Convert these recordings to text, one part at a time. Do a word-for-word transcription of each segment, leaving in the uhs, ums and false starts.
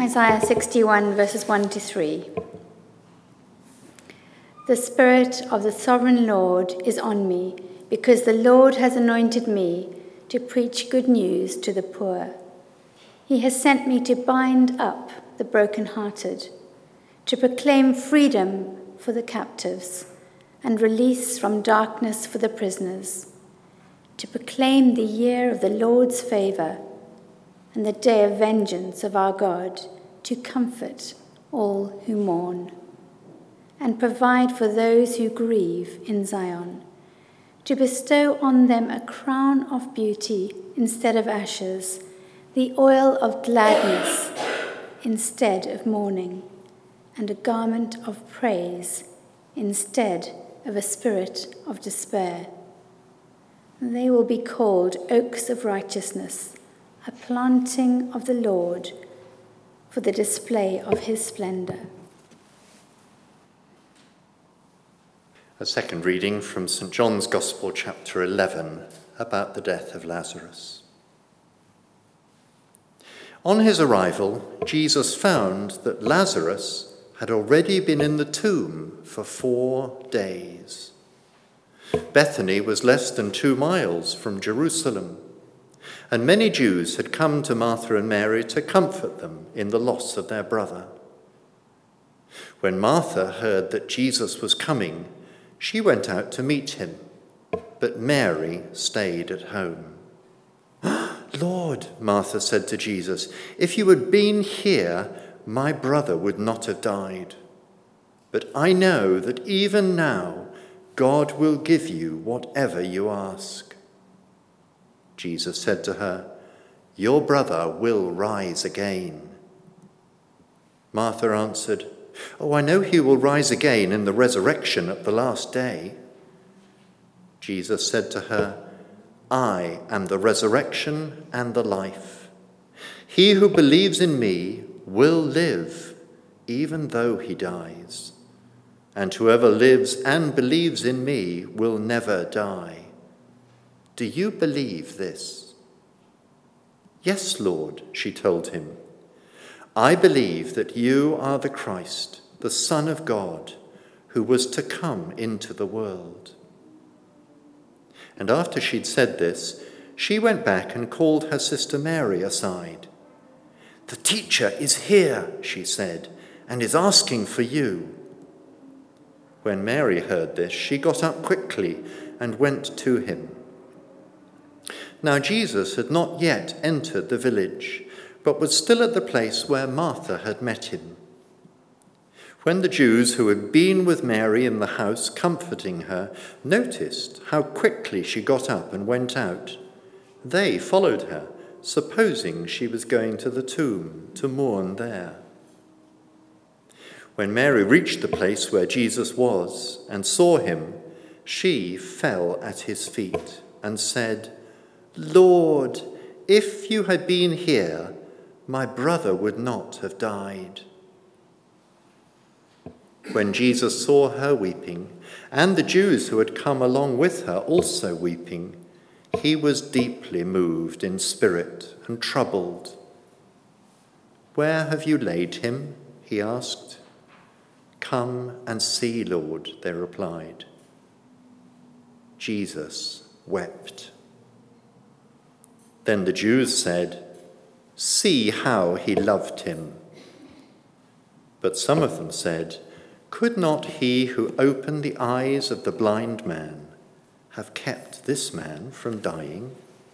Isaiah sixty-one, verses one to three. The Spirit of the Sovereign Lord is on me, because the Lord has anointed me to preach good news to the poor. He has sent me to bind up the brokenhearted, to proclaim freedom for the captives and release from darkness for the prisoners, to proclaim the year of the Lord's favour and the day of vengeance of our God, to comfort all who mourn, and provide for those who grieve in Zion, to bestow on them a crown of beauty instead of ashes, the oil of gladness instead of mourning, and a garment of praise instead of a spirit of despair. They will be called oaks of righteousness, a planting of the Lord for the display of his splendour. A second reading from Saint John's Gospel, chapter eleven, about the death of Lazarus. On his arrival, Jesus found that Lazarus had already been in the tomb for four days. Bethany was less than two miles from Jerusalem, and many Jews had come to Martha and Mary to comfort them in the loss of their brother. When Martha heard that Jesus was coming, she went out to meet him, but Mary stayed at home. "Lord," Martha said to Jesus, "if you had been here, my brother would not have died. But I know that even now God will give you whatever you ask." Jesus said to her, "Your brother will rise again." Martha answered, "Oh, I know he will rise again in the resurrection at the last day." Jesus said to her, "I am the resurrection and the life. He who believes in me will live, even though he dies. And whoever lives and believes in me will never die. Do you believe this?" "Yes, Lord," she told him. "I believe that you are the Christ, the Son of God, who was to come into the world." And after she'd said this, she went back and called her sister Mary aside. "The teacher is here," she said, "and is asking for you." When Mary heard this, she got up quickly and went to him. Now Jesus had not yet entered the village, but was still at the place where Martha had met him. When the Jews who had been with Mary in the house comforting her noticed how quickly she got up and went out, they followed her, supposing she was going to the tomb to mourn there. When Mary reached the place where Jesus was and saw him, she fell at his feet and said, "Lord, if you had been here, my brother would not have died." When Jesus saw her weeping, and the Jews who had come along with her also weeping, he was deeply moved in spirit and troubled. "Where have you laid him?" he asked. "Come and see, Lord," they replied. Jesus wept. Then the Jews said, "See how he loved him." But some of them said, "Could not he who opened the eyes of the blind man have kept this man from dying?"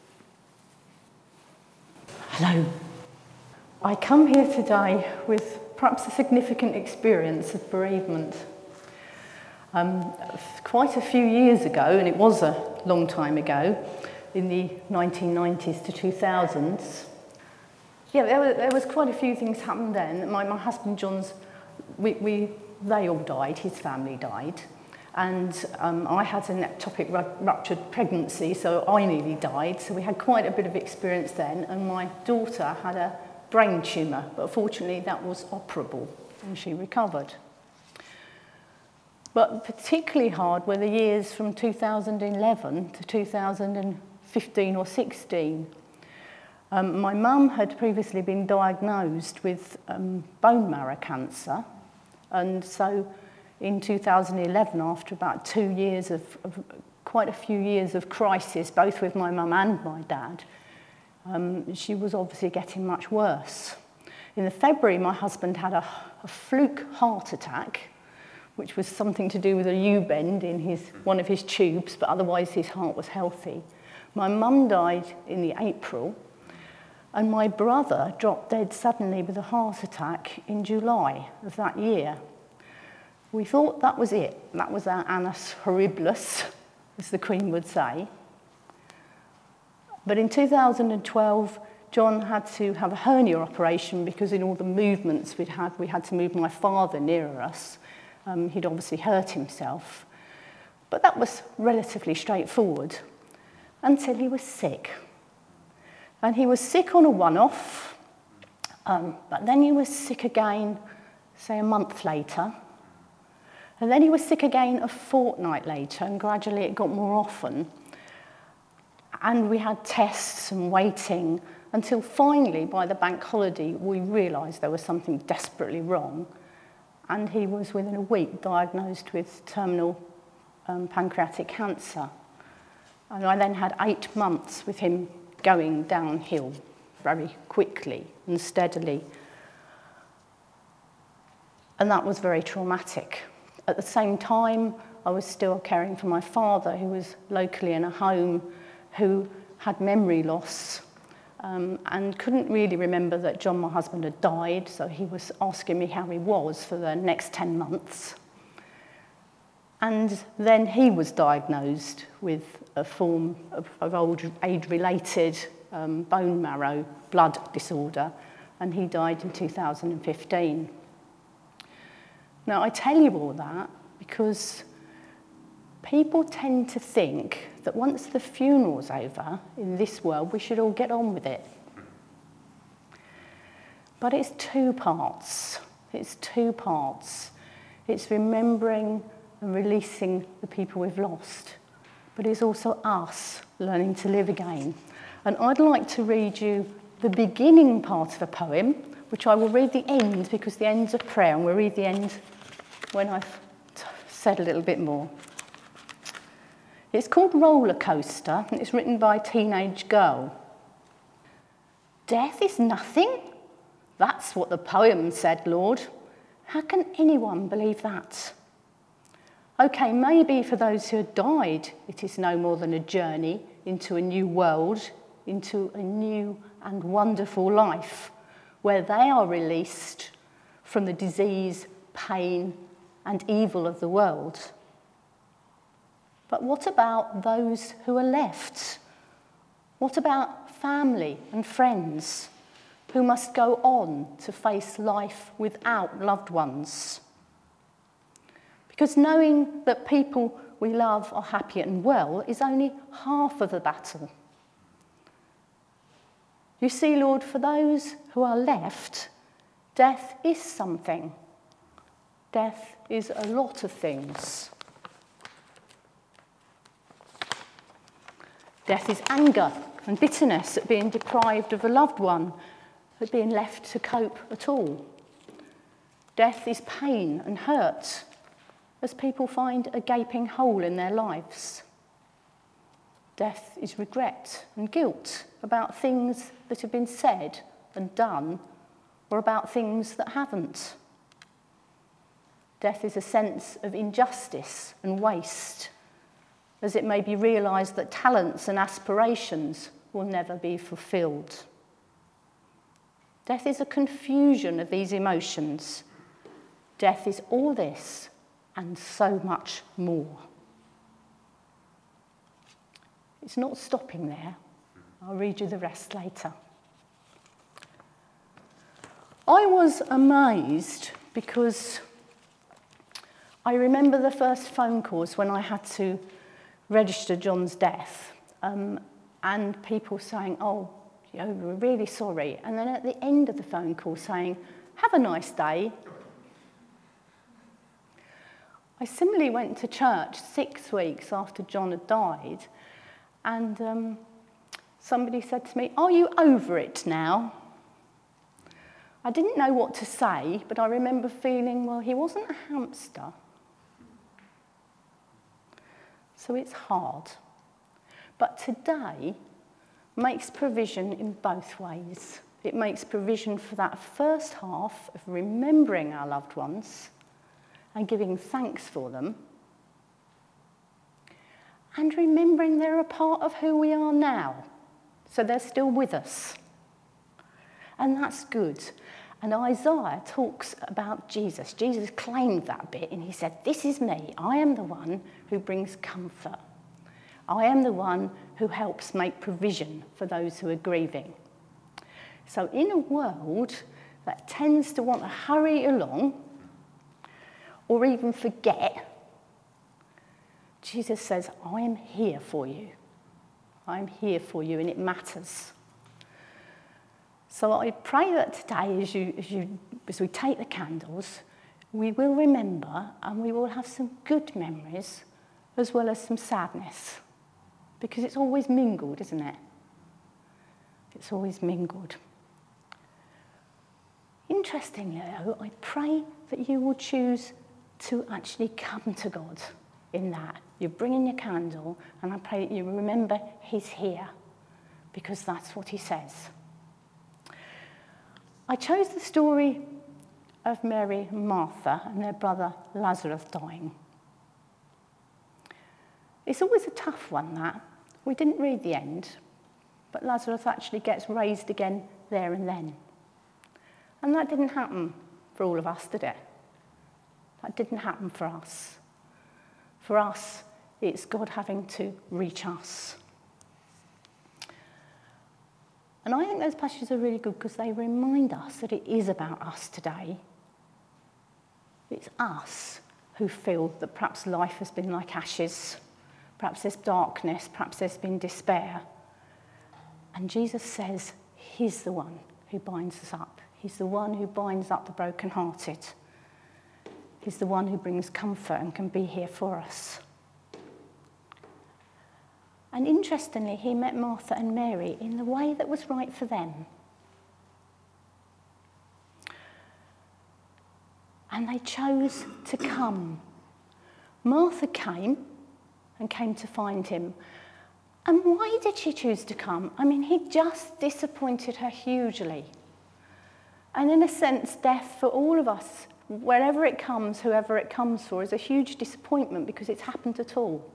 Hello. I come here today with perhaps a significant experience of bereavement. Um, quite a few years ago, and it was a long time ago, in the nineteen nineties to two thousands, yeah, there, were, there was quite a few things happened then. My, my husband John's, we, we, they all died, his family died, and um, I had an ectopic ruptured pregnancy, so I nearly died, so we had quite a bit of experience then, and my daughter had a brain tumour, but fortunately that was operable, and she recovered. But particularly hard were the years from two thousand eleven to two thousand fifteen or sixteen. Um, my mum had previously been diagnosed with um, bone marrow cancer, and so in two thousand eleven, after about two years of, of quite a few years of crisis, both with my mum and my dad, um, she was obviously getting much worse. In the February, my husband had a, a fluke heart attack, which was something to do with a U-bend in his, one of his tubes, but otherwise his heart was healthy. My mum died in the April, and my brother dropped dead suddenly with a heart attack in July of that year. We thought that was it. That was our annus horribilis, as the Queen would say. But in two thousand twelve, John had to have a hernia operation because in all the movements we'd had, we had to move my father nearer us. Um, he'd obviously hurt himself. But that was relatively straightforward until he was sick. And he was sick on a one-off, um, but then he was sick again, say, a month later. And then he was sick again a fortnight later, and gradually it got more often. And we had tests and waiting until finally, by the bank holiday, we realised there was something desperately wrong. And he was, within a week, diagnosed with terminal um, pancreatic cancer. And I then had eight months with him going downhill very quickly and steadily. And that was very traumatic. At the same time, I was still caring for my father, who was locally in a home, who had memory loss um, and couldn't really remember that John, my husband, had died, so he was asking me how he was for the next ten months. And then he was diagnosed with a form of, of old age-related um, bone marrow blood disorder, and he died in two thousand fifteen. Now, I tell you all that because people tend to think that once the funeral's over in this world, we should all get on with it. But it's two parts. It's two parts. It's remembering and releasing the people we've lost, but it's also us learning to live again. And I'd like to read you the beginning part of a poem, which I will read the end because the end's a prayer, and we'll read the end when I've t- said a little bit more. It's called Roller Coaster, and it's written by a teenage girl. Death is nothing? That's what the poem said, Lord. How can anyone believe that? Okay, maybe for those who had died, it is no more than a journey into a new world, into a new and wonderful life, where they are released from the disease, pain, and evil of the world. But what about those who are left? What about family and friends who must go on to face life without loved ones? Because knowing that people we love are happy and well is only half of the battle. You see, Lord, for those who are left, death is something. Death is a lot of things. Death is anger and bitterness at being deprived of a loved one, at being left to cope at all. Death is pain and hurt, as people find a gaping hole in their lives. Death is regret and guilt about things that have been said and done, or about things that haven't. Death is a sense of injustice and waste, as it may be realised that talents and aspirations will never be fulfilled. Death is a confusion of these emotions. Death is all this and so much more. It's not stopping there. I'll read you the rest later. I was amazed because I remember the first phone calls when I had to register John's death, um, and people saying, oh, you know, we're really sorry. And then at the end of the phone call saying, have a nice day. I similarly went to church six weeks after John had died, and um, somebody said to me, "Are you over it now?" I didn't know what to say, but I remember feeling, well, he wasn't a hamster. So it's hard. But today makes provision in both ways. It makes provision for that first half of remembering our loved ones and giving thanks for them, and remembering they're a part of who we are now. So they're still with us. And that's good. And Isaiah talks about Jesus. Jesus claimed that bit, and he said, "This is me. I am the one who brings comfort. I am the one who helps make provision for those who are grieving." So in a world that tends to want to hurry along or even forget, Jesus says, "I am here for you. I am here for you, and it matters." So I pray that today, as you, as you, as we take the candles, we will remember and we will have some good memories as well as some sadness, because it's always mingled, isn't it? It's always mingled. Interestingly, though, I pray that you will choose to actually come to God in that. You're bringing your candle, and I pray that you remember he's here, because that's what he says. I chose the story of Mary and Martha and their brother Lazarus dying. It's always a tough one, that. We didn't read the end, but Lazarus actually gets raised again there and then. And that didn't happen for all of us, did it? That didn't happen for us. For us, it's God having to reach us. And I think those passages are really good because they remind us that it is about us today. It's us who feel that perhaps life has been like ashes, perhaps there's darkness, perhaps there's been despair. And Jesus says he's the one who binds us up. He's the one who binds up the brokenhearted. He's the one who brings comfort and can be here for us. And interestingly, he met Martha and Mary in the way that was right for them. And they chose to come. Martha came and came to find him. And why did she choose to come? I mean, he just disappointed her hugely. And in a sense, death for all of us, wherever it comes, whoever it comes for, is a huge disappointment because it's happened at all.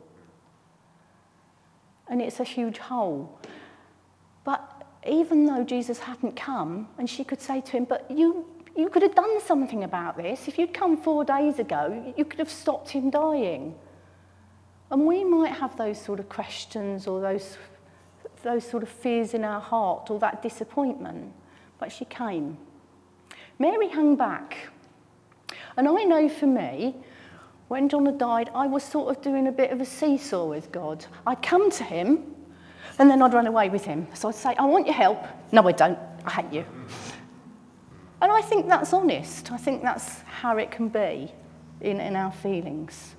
And it's a huge hole. But even though Jesus hadn't come, and she could say to him, but you, you could have done something about this. If you'd come four days ago, you could have stopped him dying. And we might have those sort of questions or those, those sort of fears in our heart or that disappointment. But she came. Mary hung back. And I know for me, when John had died, I was sort of doing a bit of a seesaw with God. I'd come to him, and then I'd run away with him. So I'd say, I want your help. No, I don't. I hate you. And I think that's honest. I think that's how it can be in, in our feelings.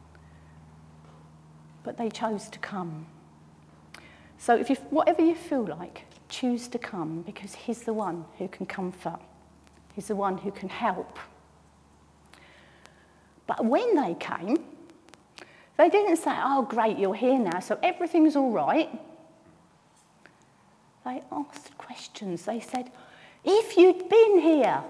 But they chose to come. So if you, whatever you feel like, choose to come, because he's the one who can comfort. He's the one who can help. But when they came, they didn't say, oh, great, you're here now, so everything's all right. They asked questions. They said, if you'd been here.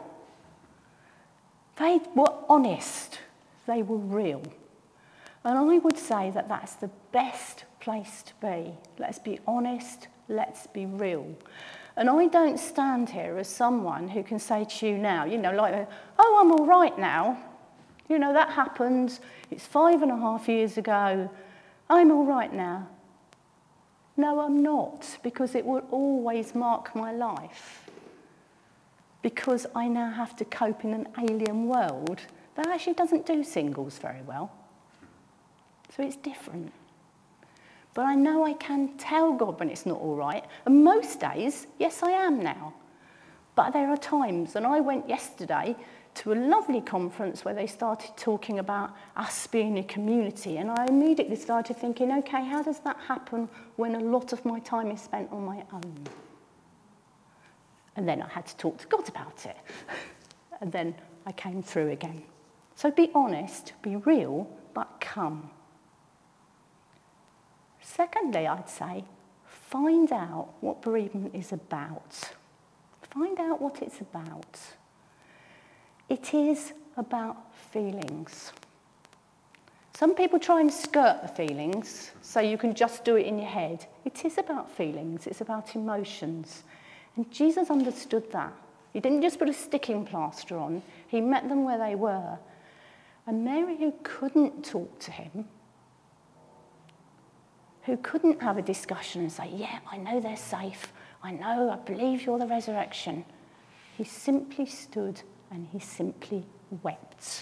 They were honest. They were real. And I would say that that's the best place to be. Let's be honest. Let's be real. And I don't stand here as someone who can say to you now, you know, like, oh, I'm all right now. You know, that happened. It's five and a half years ago. I'm all right now. No, I'm not, because it will always mark my life. Because I now have to cope in an alien world that actually doesn't do singles very well. So it's different. But I know I can tell God when it's not all right. And most days, yes, I am now. But there are times, and I went yesterday to a lovely conference where they started talking about us being a community, and I immediately started thinking, okay, how does that happen when a lot of my time is spent on my own? And then I had to talk to God about it. And then I came through again. So be honest, be real, but come. Secondly, I'd say, find out what bereavement is about. Find out what it's about. It is about feelings. Some people try and skirt the feelings so you can just do it in your head. It is about feelings, it's about emotions. And Jesus understood that. He didn't just put a sticking plaster on, he met them where they were. And Mary, who couldn't talk to him, who couldn't have a discussion and say, yeah, I know they're safe, I know, I believe you're the resurrection. He simply stood and he simply wept.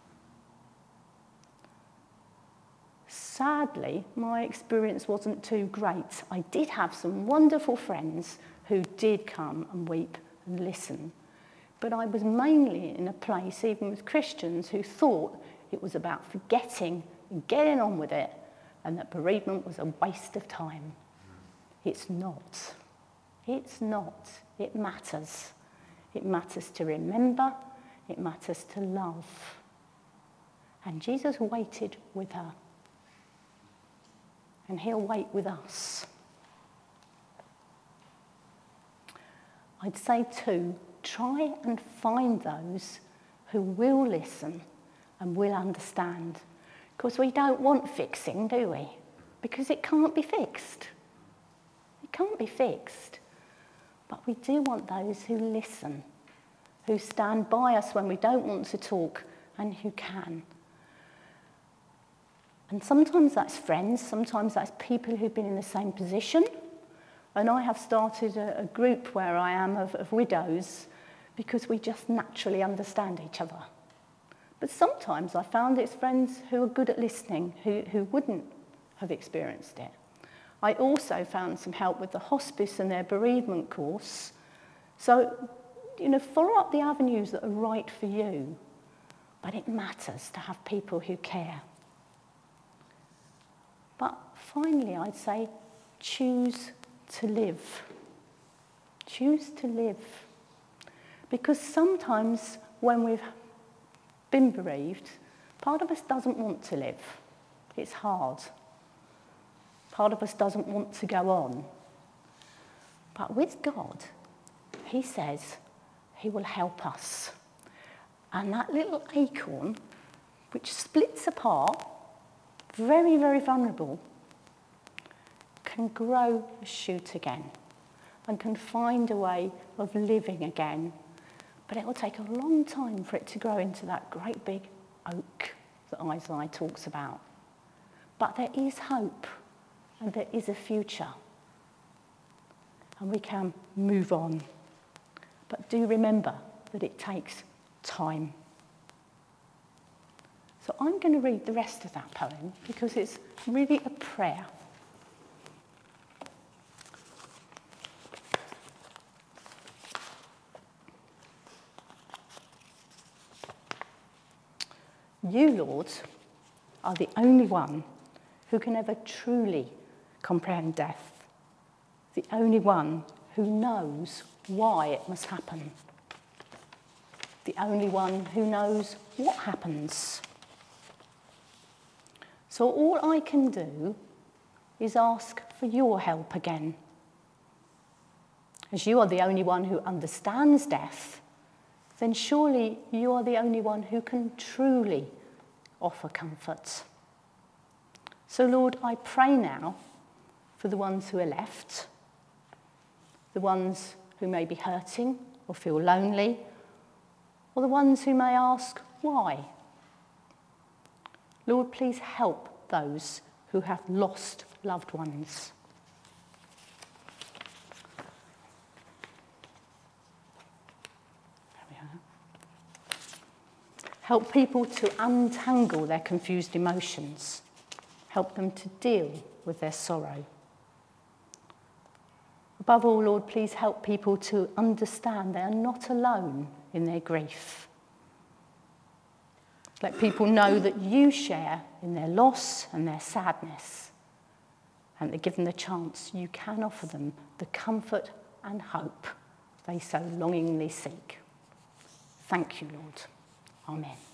Sadly, my experience wasn't too great. I did have some wonderful friends who did come and weep and listen. But I was mainly in a place, even with Christians, who thought it was about forgetting and getting on with it, and that bereavement was a waste of time. It's not. It's not. It matters. It matters to remember. It matters to love. And Jesus waited with her. And he'll wait with us. I'd say too, try and find those who will listen and will understand. Because we don't want fixing, do we? Because it can't be fixed. It can't be fixed. But we do want those who listen, who stand by us when we don't want to talk, and who can. And sometimes that's friends, sometimes that's people who've been in the same position. And I have started a, a group where I am of, of widows because we just naturally understand each other. But sometimes I found it's friends who are good at listening, who, who wouldn't have experienced it. I also found some help with the hospice and their bereavement course. So, you know, follow up the avenues that are right for you. But it matters to have people who care. But finally, I'd say, choose to live. Choose to live. Because sometimes when we've been bereaved, part of us doesn't want to live. It's hard. Part of us doesn't want to go on. But with God, he says he will help us. And that little acorn, which splits apart, very, very vulnerable, can grow a shoot again and can find a way of living again. But it will take a long time for it to grow into that great big oak that Isaiah talks about. But there is hope and there is a future. And we can move on. But do remember that it takes time. So I'm going to read the rest of that poem because it's really a prayer. You, Lord, are the only one who can ever truly comprehend death, the only one who knows why it must happen, the only one who knows what happens. So all I can do is ask for your help again. As you are the only one who understands death, then surely you are the only one who can truly offer comfort. So Lord, I pray now for the ones who are left, the ones who may be hurting or feel lonely, or the ones who may ask why. Lord, please help those who have lost loved ones. There we are. Help people to untangle their confused emotions. Help them to deal with their sorrow. Above all, Lord, please help people to understand they are not alone in their grief. Let people know that you share in their loss and their sadness, and to give them the chance you can offer them the comfort and hope they so longingly seek. Thank you, Lord. Amen.